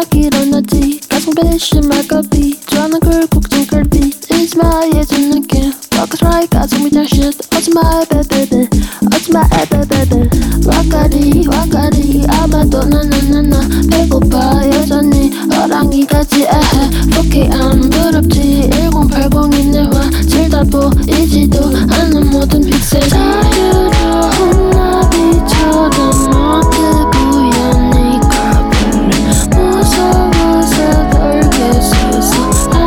막 일어나지 가슴 배심할 겁이 좋아하는 굴곡 좀 걸비 It's my 예전 느낌 Walk right 가슴이 잘 shit What's my baby What's my baby 와까리 와까리 아마도 나나나나 배고파 여전히 호랑이같이 에헤 오케이 안 부럽지 1080이 내와 질다 보이지도 않는 모든 픽셀 자유로 나비처럼 모두 부연히 걸음을 무서워서 돌겠어서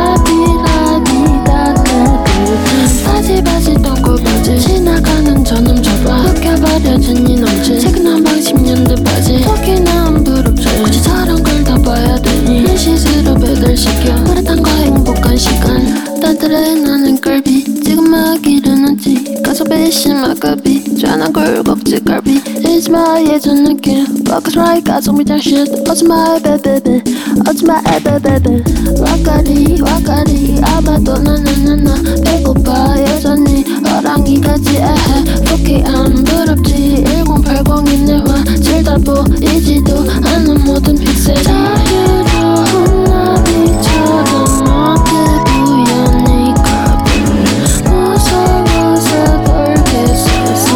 바지 똥꼬바지 지나가는 저놈 잡아 흑혀버려진 이 넘지 최근한 방 10년대 바지 토끼나 안 부럽지 굳이 저런 걸 다 봐야 되니 현실으로 배달시켜 마라탕과 행복한 시간 다들의 나는 갈비 지금 막 일어나지 가서 배심할 겁이 좋아하는 굴곡지 갈비 It's my 예전 느낌 Walk right 가슴이 잘 shit What's my baby What's my baby 와까리 와까리 아마도 나나나나 배고파 여전히 호랑이같이 에헤 오케이 안 부럽지 1080이 내와 질다 보이지도 않는 모든 픽셀 자유로운 나비처럼 모두 부연히 걸음을 무서워서 돌겠어서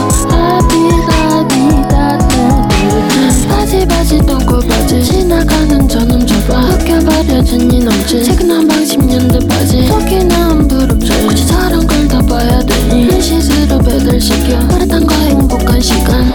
바지 똥꼬바지 지나가는 저놈 잡아 흑혀버려진 이 넘지 최근한 방 10년대 바지 토끼나 안 부럽지 굳이 저런 걸 다 봐야 되니 현실으로 배달시켜 마라탕과 행복한 시간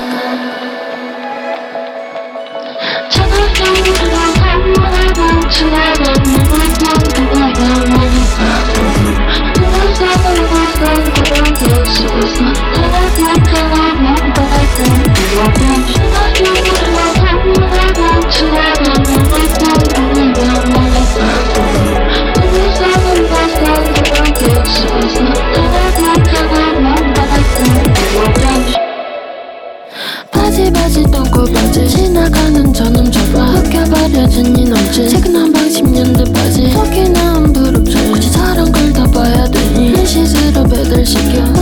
바지 똥꼬바지 지나가는 저놈 잡아 흑혀버려진 이 넘지 최근한 방 10년대 바지 토끼나 안 부럽지 굳이 저런 걸 다 봐야 되니 현실으로 배달시켜